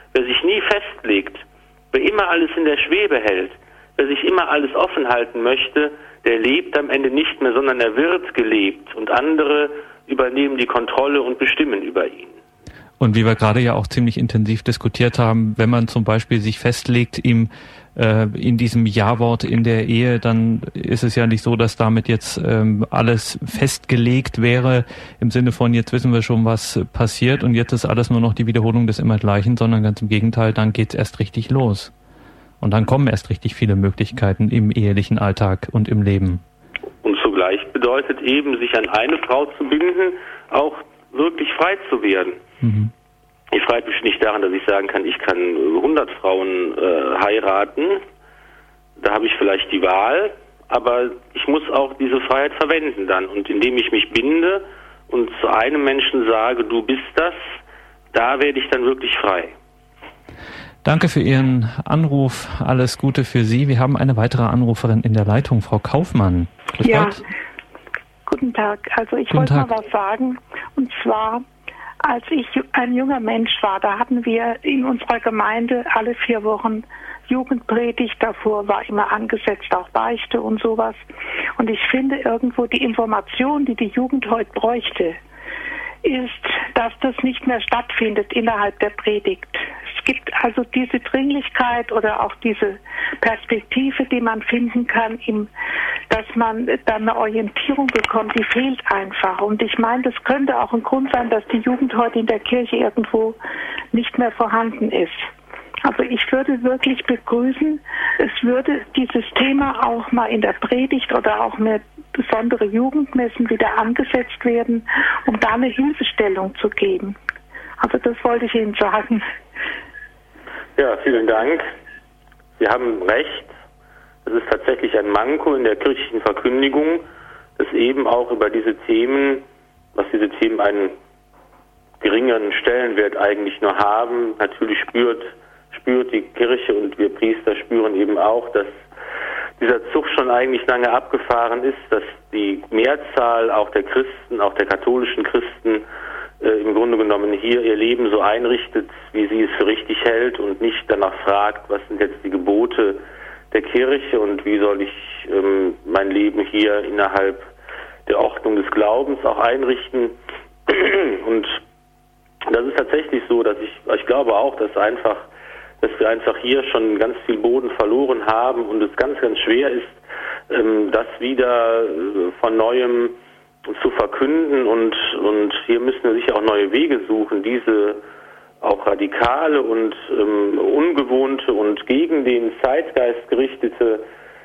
Wer sich nie festlegt, wer immer alles in der Schwebe hält, wer sich immer alles offen halten möchte, der lebt am Ende nicht mehr, sondern er wird gelebt und andere übernehmen die Kontrolle und bestimmen über ihn. Und wie wir gerade ja auch ziemlich intensiv diskutiert haben, wenn man zum Beispiel sich festlegt, ihm in diesem Ja-Wort in der Ehe, dann ist es ja nicht so, dass damit jetzt alles festgelegt wäre, im Sinne von, jetzt wissen wir schon, was passiert und jetzt ist alles nur noch die Wiederholung des Immergleichen, sondern ganz im Gegenteil, dann geht's erst richtig los. Und dann kommen erst richtig viele Möglichkeiten im ehelichen Alltag und im Leben. Und zugleich bedeutet eben, sich an eine Frau zu binden, auch wirklich frei zu werden. Mhm. Ich freue mich nicht daran, dass ich sagen kann, ich kann 100 Frauen heiraten. Da habe ich vielleicht die Wahl, aber ich muss auch diese Freiheit verwenden dann. Und indem ich mich binde und zu einem Menschen sage, du bist das, da werde ich dann wirklich frei. Danke für Ihren Anruf. Alles Gute für Sie. Wir haben eine weitere Anruferin in der Leitung, Frau Kaufmann. Grüß Gott. Guten Tag. Also ich wollte mal was sagen. Und zwar, als ich ein junger Mensch war, da hatten wir in unserer Gemeinde alle 4 Wochen Jugendpredigt. Davor war immer angesetzt auch Beichte und sowas. Und ich finde irgendwo die Information, die die Jugend heute bräuchte, ist, dass das nicht mehr stattfindet innerhalb der Predigt. Es gibt also diese Dringlichkeit oder auch diese Perspektive, die man finden kann, dass man dann eine Orientierung bekommt, die fehlt einfach. Und ich meine, das könnte auch ein Grund sein, dass die Jugend heute in der Kirche irgendwo nicht mehr vorhanden ist. Aber ich würde wirklich begrüßen, es würde dieses Thema auch mal in der Predigt oder auch mit besondere Jugendmessen wieder angesetzt werden, um da eine Hilfestellung zu geben. Also das wollte ich Ihnen sagen. Ja, vielen Dank. Sie haben recht. Es ist tatsächlich ein Manko in der kirchlichen Verkündigung, dass eben auch über diese Themen, was diese Themen einen geringeren Stellenwert eigentlich nur haben, natürlich spürt die Kirche und wir Priester spüren eben auch, dass dieser Zug schon eigentlich lange abgefahren ist, dass die Mehrzahl auch der Christen, auch der katholischen Christen, im Grunde genommen hier ihr Leben so einrichtet, wie sie es für richtig hält und nicht danach fragt, was sind jetzt die Gebote der Kirche und wie soll ich mein Leben hier innerhalb der Ordnung des Glaubens auch einrichten. Und das ist tatsächlich so, dass ich glaube auch, dass wir einfach hier schon ganz viel Boden verloren haben und es ganz, ganz schwer ist, das wieder von Neuem zu verkünden und hier müssen wir sicher auch neue Wege suchen, diese auch radikale und ungewohnte und gegen den Zeitgeist gerichtete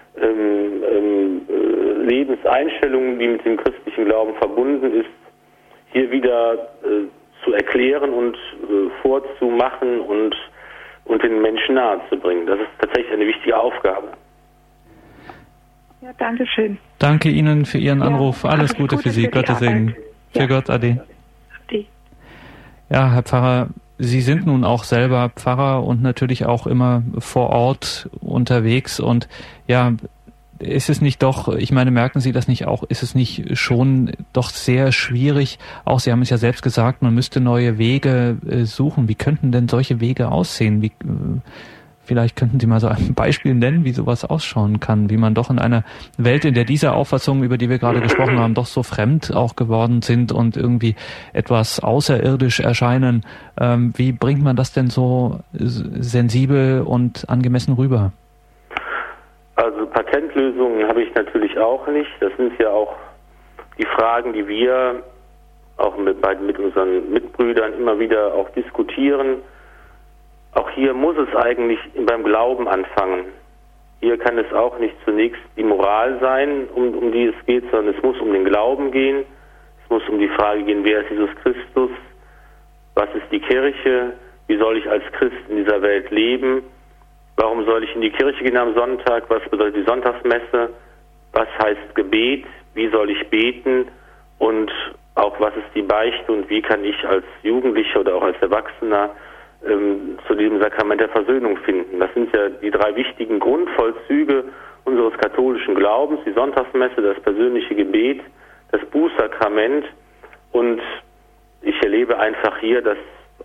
Lebenseinstellung, die mit dem christlichen Glauben verbunden ist, hier wieder zu erklären und vorzumachen und den Menschen nahe zu bringen. Das ist tatsächlich eine wichtige Aufgabe. Ja, danke schön. Danke Ihnen für Ihren Anruf. Alles Gute für Sie. Gottes Segen. Für Gott, Ade. Ade. Ja, Herr Pfarrer, Sie sind nun auch selber Pfarrer und natürlich auch immer vor Ort unterwegs und ja, ist es nicht doch, ich meine, merken Sie das nicht auch, ist es nicht schon doch sehr schwierig, auch Sie haben es ja selbst gesagt, man müsste neue Wege suchen. Wie könnten denn solche Wege aussehen? Vielleicht könnten Sie mal so ein Beispiel nennen, wie sowas ausschauen kann, wie man doch in einer Welt, in der diese Auffassungen, über die wir gerade gesprochen haben, doch so fremd auch geworden sind und irgendwie etwas außerirdisch erscheinen. Wie bringt man das denn so sensibel und angemessen rüber? Also Patentlösungen habe ich natürlich auch nicht. Das sind ja auch die Fragen, die wir auch mit unseren Mitbrüdern immer wieder auch diskutieren. Auch hier muss es eigentlich beim Glauben anfangen. Hier kann es auch nicht zunächst die Moral sein, um die es geht, sondern es muss um den Glauben gehen. Es muss um die Frage gehen, wer ist Jesus Christus? Was ist die Kirche? Wie soll ich als Christ in dieser Welt leben? Warum soll ich in die Kirche gehen am Sonntag? Was bedeutet die Sonntagsmesse? Was heißt Gebet? Wie soll ich beten? Und auch was ist die Beichte und wie kann ich als Jugendlicher oder auch als Erwachsener zu diesem Sakrament der Versöhnung finden? Das sind ja die 3 wichtigen Grundvollzüge unseres katholischen Glaubens, die Sonntagsmesse, das persönliche Gebet, das Bußsakrament. Und ich erlebe einfach hier, dass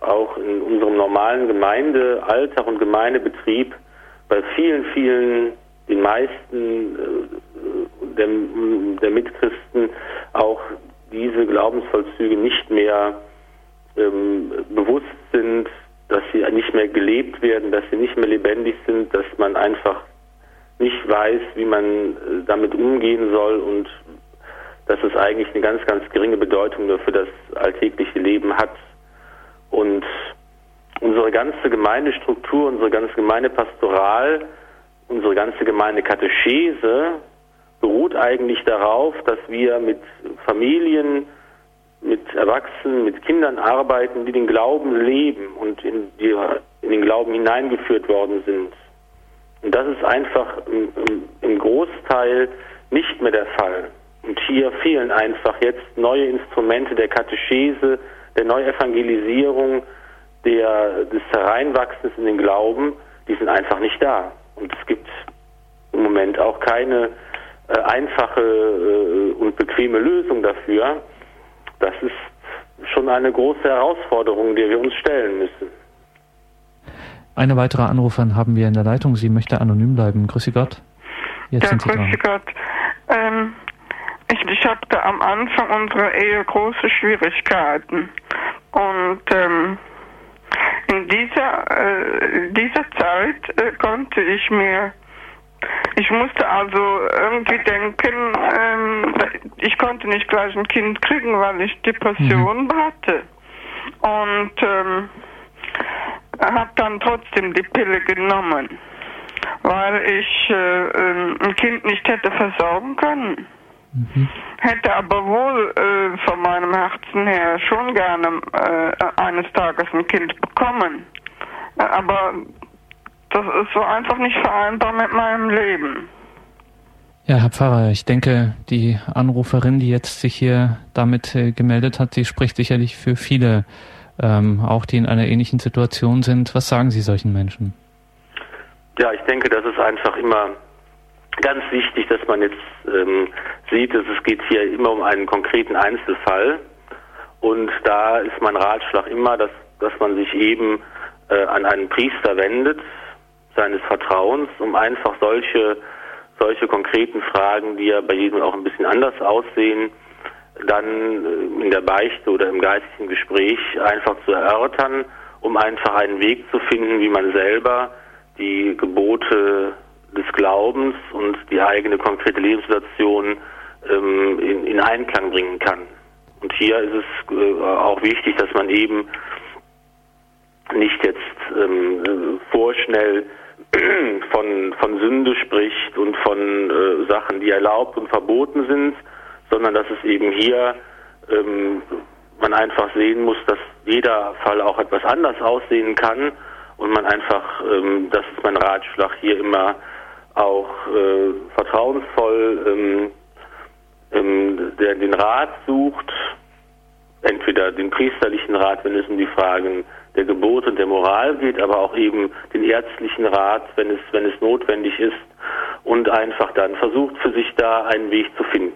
auch in unserem normalen Gemeindealltag und Gemeindebetrieb bei vielen, den meisten der Mitchristen auch diese Glaubensvollzüge nicht mehr bewusst sind, dass sie nicht mehr gelebt werden, dass sie nicht mehr lebendig sind, dass man einfach nicht weiß, wie man damit umgehen soll und dass es eigentlich eine ganz, ganz geringe Bedeutung nur für das alltägliche Leben hat. Und unsere ganze Gemeindestruktur, unsere ganze Gemeindepastoral, unsere ganze Gemeindekatechese beruht eigentlich darauf, dass wir mit Familien, mit Erwachsenen, mit Kindern arbeiten, die den Glauben leben und in den Glauben hineingeführt worden sind. Und das ist einfach im Großteil nicht mehr der Fall. Und hier fehlen einfach jetzt neue Instrumente der Katechese, der Neuevangelisierung, des Hereinwachsens in den Glauben, die sind einfach nicht da. Und es gibt im Moment auch keine einfache und bequeme Lösung dafür. Das ist schon eine große Herausforderung, der wir uns stellen müssen. Eine weitere Anruferin haben wir in der Leitung. Sie möchte anonym bleiben. Grüße Gott. Jetzt sind Sie dran. Grüße Gott. Ich hatte am Anfang unserer Ehe große Schwierigkeiten. Und in dieser Zeit konnte ich musste also irgendwie denken, ich konnte nicht gleich ein Kind kriegen, weil ich Depressionen hatte. Und habe dann trotzdem die Pille genommen, weil ich ein Kind nicht hätte versorgen können. Hätte aber wohl von meinem Herzen her schon gerne eines Tages ein Kind bekommen. Aber das ist so einfach nicht vereinbar mit meinem Leben. Ja, Herr Pfarrer, ich denke, die Anruferin, die jetzt sich hier damit gemeldet hat, sie spricht sicherlich für viele, auch die in einer ähnlichen Situation sind. Was sagen Sie solchen Menschen? Ja, ich denke, das ist einfach immer ganz wichtig, dass man jetzt sieht, dass es geht hier immer um einen konkreten Einzelfall. Und da ist mein Ratschlag immer, dass man sich eben an einen Priester wendet, seines Vertrauens, um einfach solche konkreten Fragen, die ja bei jedem auch ein bisschen anders aussehen, dann in der Beichte oder im geistlichen Gespräch einfach zu erörtern, um einfach einen Weg zu finden, wie man selber die Gebote des Glaubens und die eigene konkrete Lebenssituation in Einklang bringen kann. Und hier ist es auch wichtig, dass man eben nicht jetzt vorschnell von Sünde spricht und von Sachen, die erlaubt und verboten sind, sondern dass es eben hier man einfach sehen muss, dass jeder Fall auch etwas anders aussehen kann und man einfach, das ist mein Ratschlag, hier immer auch vertrauensvoll den Rat sucht, entweder den priesterlichen Rat, wenn es um die Fragen der Gebot und der Moral geht, aber auch eben den ärztlichen Rat, wenn es notwendig ist, und einfach dann versucht für sich da einen Weg zu finden.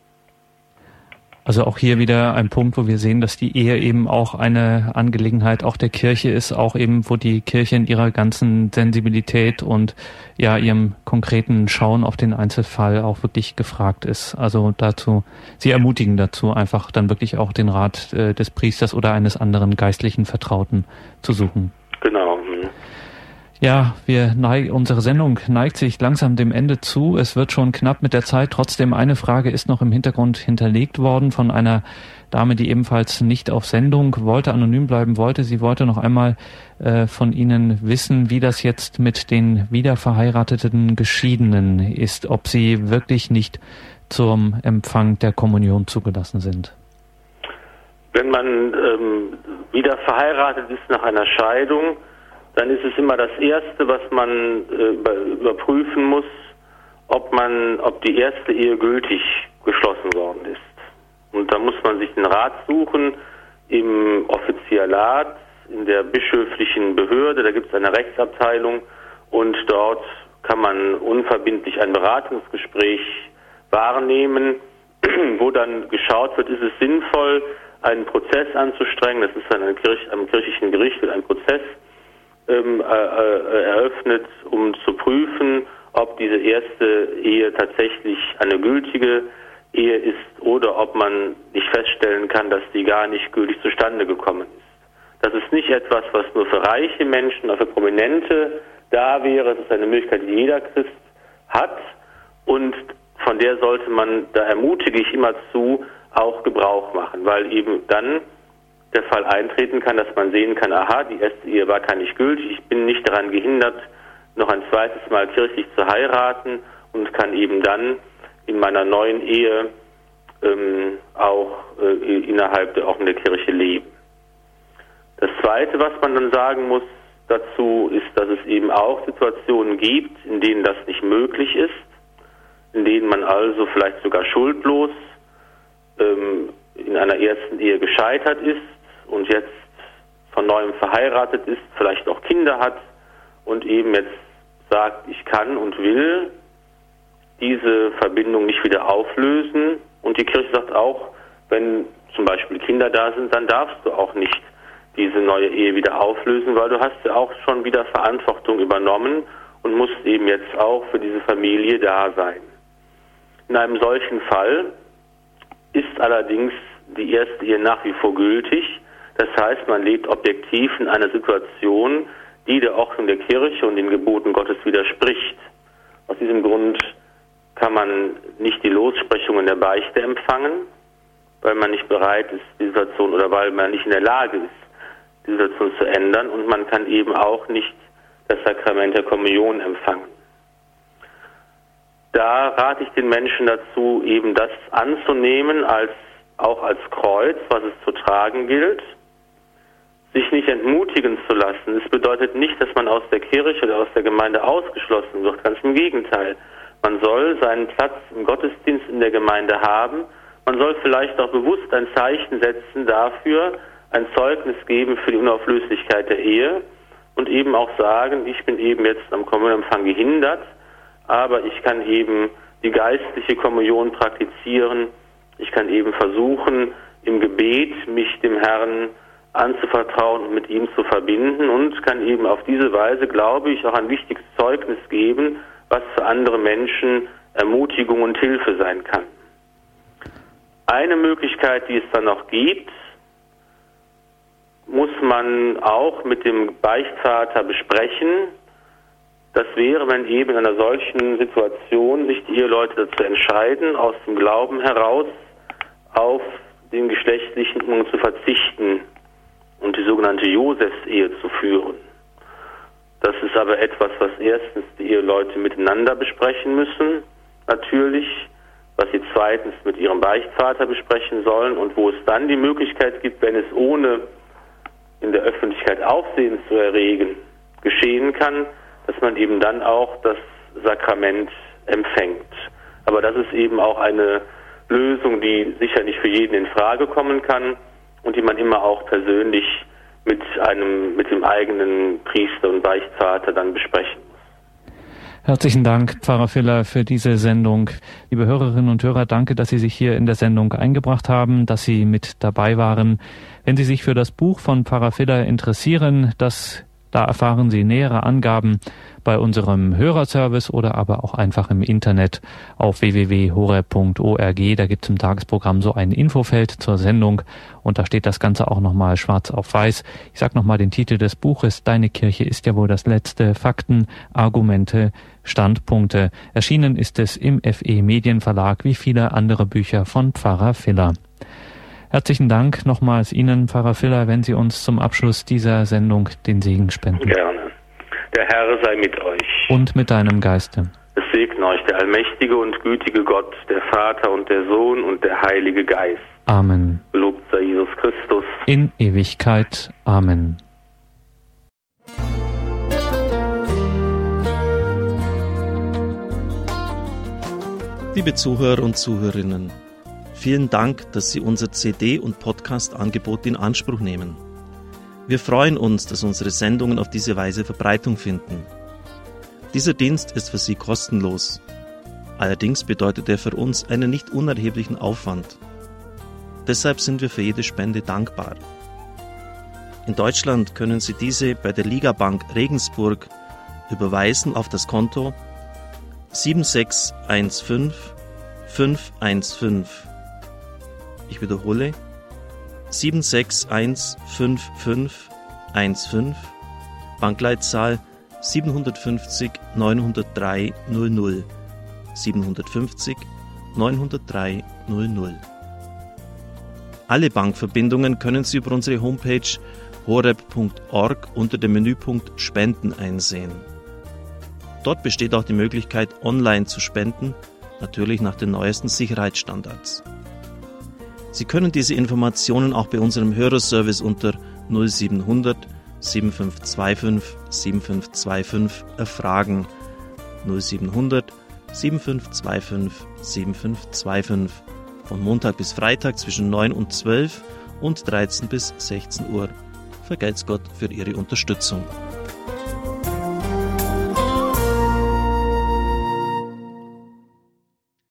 Also auch hier wieder ein Punkt, wo wir sehen, dass die Ehe eben auch eine Angelegenheit auch der Kirche ist, auch eben, wo die Kirche in ihrer ganzen Sensibilität und ja ihrem konkreten Schauen auf den Einzelfall auch wirklich gefragt ist. Also dazu, Sie ermutigen dazu, einfach dann wirklich auch den Rat des Priesters oder eines anderen geistlichen Vertrauten zu suchen. Genau. Ja, unsere Sendung neigt sich langsam dem Ende zu. Es wird schon knapp mit der Zeit. Trotzdem, eine Frage ist noch im Hintergrund hinterlegt worden von einer Dame, die ebenfalls nicht auf Sendung wollte, anonym bleiben wollte. Sie wollte noch einmal von Ihnen wissen, wie das jetzt mit den wiederverheirateten Geschiedenen ist, ob sie wirklich nicht zum Empfang der Kommunion zugelassen sind. Wenn man wieder verheiratet ist nach einer Scheidung, dann ist es immer das Erste, was man überprüfen muss, ob die erste Ehe gültig geschlossen worden ist. Und da muss man sich den Rat suchen im Offizialat, in der bischöflichen Behörde, da gibt es eine Rechtsabteilung und dort kann man unverbindlich ein Beratungsgespräch wahrnehmen, wo dann geschaut wird, ist es sinnvoll, einen Prozess anzustrengen. Das ist dann am kirchlichen Gericht wird ein Prozess eröffnet, um zu prüfen, ob diese erste Ehe tatsächlich eine gültige Ehe ist oder ob man nicht feststellen kann, dass die gar nicht gültig zustande gekommen ist. Das ist nicht etwas, was nur für reiche Menschen oder für Prominente da wäre. Das ist eine Möglichkeit, die jeder Christ hat, und von der sollte man, da ermutige ich immer zu, auch Gebrauch machen, weil eben dann der Fall eintreten kann, dass man sehen kann, aha, die erste Ehe war gar nicht gültig, ich bin nicht daran gehindert, noch ein zweites Mal kirchlich zu heiraten, und kann eben dann in meiner neuen Ehe auch innerhalb der offenen Kirche leben. Das Zweite, was man dann sagen muss dazu, ist, dass es eben auch Situationen gibt, in denen das nicht möglich ist, in denen man also vielleicht sogar schuldlos in einer ersten Ehe gescheitert ist und jetzt von neuem verheiratet ist, vielleicht auch Kinder hat und eben jetzt sagt, ich kann und will diese Verbindung nicht wieder auflösen. Und die Kirche sagt auch, wenn zum Beispiel Kinder da sind, dann darfst du auch nicht diese neue Ehe wieder auflösen, weil du hast ja auch schon wieder Verantwortung übernommen und musst eben jetzt auch für diese Familie da sein. In einem solchen Fall ist allerdings die erste Ehe nach wie vor gültig. Das heißt, man lebt objektiv in einer Situation, die der Ordnung der Kirche und den Geboten Gottes widerspricht. Aus diesem Grund kann man nicht die Lossprechungen der Beichte empfangen, weil man nicht bereit ist, die Situation, oder weil man nicht in der Lage ist, die Situation zu ändern, und man kann eben auch nicht das Sakrament der Kommunion empfangen. Da rate ich den Menschen dazu, eben das anzunehmen, auch als Kreuz, was es zu tragen gilt, sich nicht entmutigen zu lassen. Es bedeutet nicht, dass man aus der Kirche oder aus der Gemeinde ausgeschlossen wird, ganz im Gegenteil. Man soll seinen Platz im Gottesdienst in der Gemeinde haben. Man soll vielleicht auch bewusst ein Zeichen setzen dafür, ein Zeugnis geben für die Unauflöslichkeit der Ehe und eben auch sagen, ich bin eben jetzt am Kommunionempfang gehindert, aber ich kann eben die geistliche Kommunion praktizieren. Ich kann eben versuchen, im Gebet mich dem Herrn anzuvertrauen und mit ihm zu verbinden, und kann eben auf diese Weise, glaube ich, auch ein wichtiges Zeugnis geben, was für andere Menschen Ermutigung und Hilfe sein kann. Eine Möglichkeit, die es dann noch gibt, muss man auch mit dem Beichtvater besprechen. Das wäre, wenn eben in einer solchen Situation sich die Eheleute dazu entscheiden, aus dem Glauben heraus auf den geschlechtlichen Umgang zu verzichten und die sogenannte Josefsehe zu führen. Das ist aber etwas, was erstens die Eheleute miteinander besprechen müssen, natürlich, was sie zweitens mit ihrem Beichtvater besprechen sollen, und wo es dann die Möglichkeit gibt, wenn es ohne in der Öffentlichkeit Aufsehen zu erregen geschehen kann, dass man eben dann auch das Sakrament empfängt. Aber das ist eben auch eine Lösung, die sicher nicht für jeden in Frage kommen kann und die man immer auch persönlich mit dem eigenen Priester und Beichtvater dann besprechen muss. Herzlichen Dank, Pfarrer Filler, für diese Sendung. Liebe Hörerinnen und Hörer, danke, dass Sie sich hier in der Sendung eingebracht haben, dass Sie mit dabei waren. Wenn Sie sich für das Buch von Pfarrer Filler interessieren, da erfahren Sie nähere Angaben bei unserem Hörerservice oder aber auch einfach im Internet auf www.horeb.org. Da gibt es im Tagesprogramm so ein Infofeld zur Sendung und da steht das Ganze auch nochmal schwarz auf weiß. Ich sage nochmal den Titel des Buches: Deine Kirche ist ja wohl das Letzte. Fakten, Argumente, Standpunkte. Erschienen ist es im FE Medienverlag wie viele andere Bücher von Pfarrer Filler. Herzlichen Dank nochmals Ihnen, Pfarrer Filler, wenn Sie uns zum Abschluss dieser Sendung den Segen spenden. Gerne. Der Herr sei mit euch. Und mit deinem Geiste. Es segne euch der allmächtige und gütige Gott, der Vater und der Sohn und der Heilige Geist. Amen. Gelobt sei Jesus Christus. In Ewigkeit. Amen. Liebe Zuhörer und Zuhörerinnen, vielen Dank, dass Sie unser CD- und Podcast-Angebot in Anspruch nehmen. Wir freuen uns, dass unsere Sendungen auf diese Weise Verbreitung finden. Dieser Dienst ist für Sie kostenlos. Allerdings bedeutet er für uns einen nicht unerheblichen Aufwand. deshalb sind wir für jede Spende dankbar. In Deutschland können Sie diese bei der Ligabank Regensburg überweisen auf das Konto 7615515. Ich wiederhole 7615515, Bankleitzahl 750 903 00, 750 903 00. Alle Bankverbindungen können Sie über unsere Homepage horeb.org unter dem Menüpunkt Spenden einsehen. Dort besteht auch die Möglichkeit, online zu spenden, natürlich nach den neuesten Sicherheitsstandards. Sie können diese Informationen auch bei unserem Hörerservice unter 0700 7525 7525 erfragen. 0700 7525 7525 von Montag bis Freitag zwischen 9 und 12 und 13 bis 16 Uhr. Vergelt's Gott für Ihre Unterstützung.